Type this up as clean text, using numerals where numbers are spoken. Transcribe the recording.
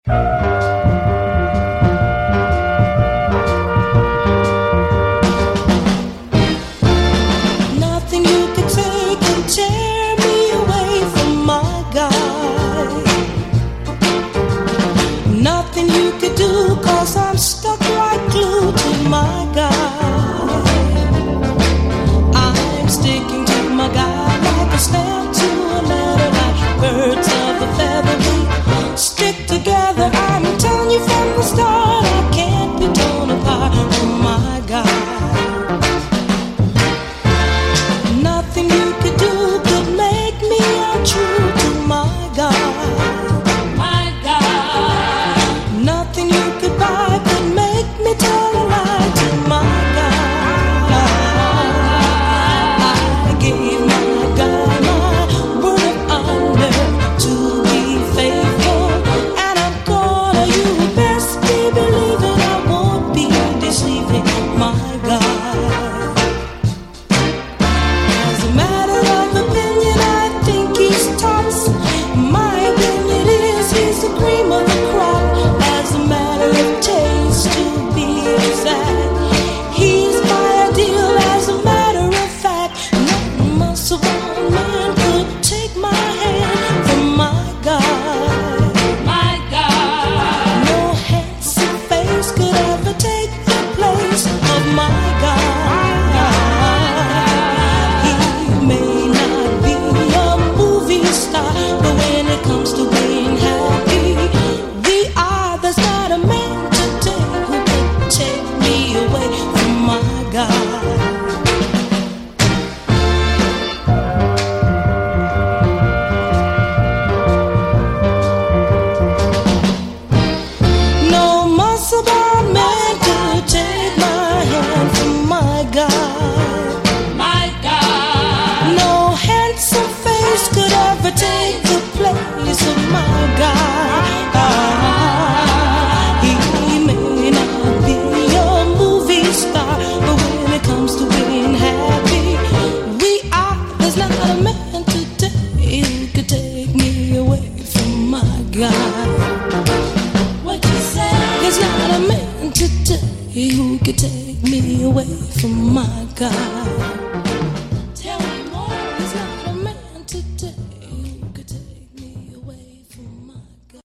Nothing you could take can tear me away from my guy. Nothing you could do, 'cause I'm stuck right glued to my guy. I'm sticking to my guy like a stamp to a letter, like birds of a feather. We stick together, I'm telling you from the start, I can't be torn apart from my guy. Nothing you could do could make me untrue to my God. My God. Nothing you could buy could make me tell a lie to my God. I gave my God my word of honor to be faithful, and I'm gonna, you best be believing I won't be deceiving my God. As a matter of opinion, I think he's tops. My opinion is he's the cream of the crop. As a matter of taste, to be exact, he's my ideal. As a matter of fact, no muscle bound man could take my hand from my God. My God. No handsome face could ever take the place of my God. He may not be a movie star, but when it comes to being happy, we are. There's not a man today who could take me away from my God. No muscle-bound man could take my hand from my God. My God. No handsome face could ever take the place of my God. He may not be a movie star, but when it comes to being happy, we are. There's not a man today who could take me away from my God. What you say? There's not a man today who could take me away from my God.